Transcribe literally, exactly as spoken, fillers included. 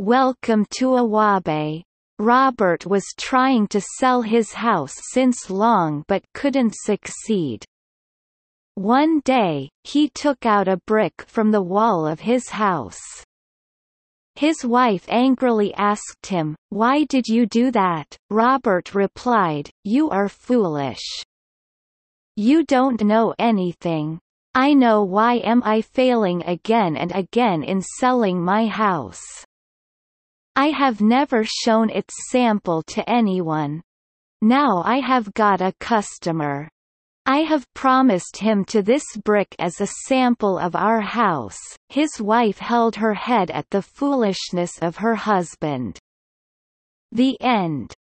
Welcome to Awabe. Robert was trying to sell his house since long but couldn't succeed. One day, he took out a brick from the wall of his house. His wife angrily asked him, "Why did you do that?" Robert replied, "You are foolish. You don't know anything. I know why am I failing again and again in selling my house. I have never shown its sample to anyone. Now I have got a customer. I have promised him to this brick as a sample of our house." His wife held her head at the foolishness of her husband. The end.